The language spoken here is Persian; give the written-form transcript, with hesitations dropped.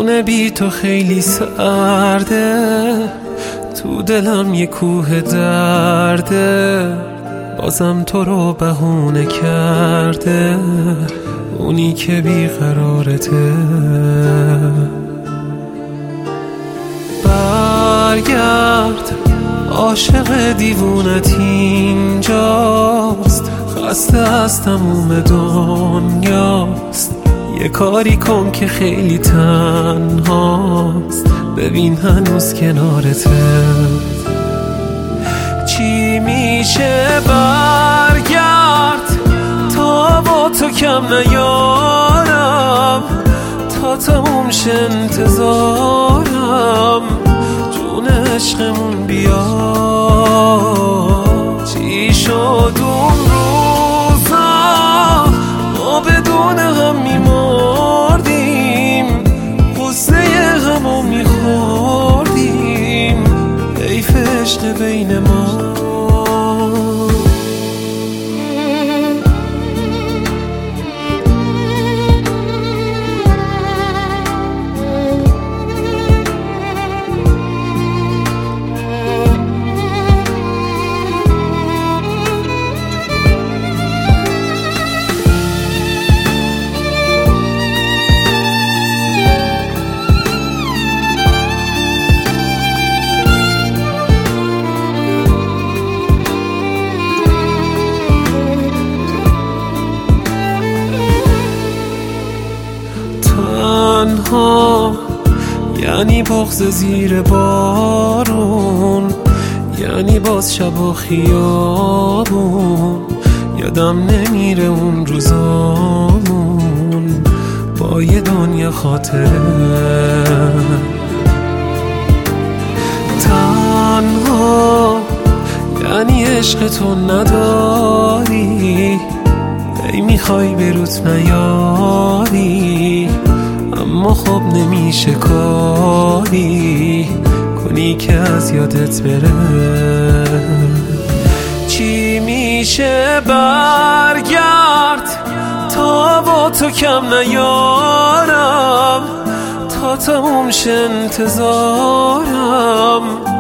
خونه بی تو خیلی سرده، تو دلم یه کوه درده، بازم تو رو بهونه کرده اونی که بیقرارته. برگرد عاشق دیوونت اینجاست، خسته از تموم دنیاست، یه کاری کن که خیلی تنهاست، ببین هنوز کنارته. چی میشه برگرد تا با تو کم نیارم، تا تموم شه انتظارم، جون عشقمون بیا. چی شد اون روزا ما بدون هم میمردیم، غصه همو میخوردیم، حیف عشق بین ما. تنها یعنی بغض زیر بارون، یعنی باز شب و خیابون، یادم نمیره اون روزامون با یه دنیا خاطره. تنها یعنی عشق تو نداری، ای میخوای بروت نیاری، اما خب نمیشه کاری کنی که از یادت بره. چی میشه برگرد تا با تو کم نیارم، تا تموم شه انتظارم،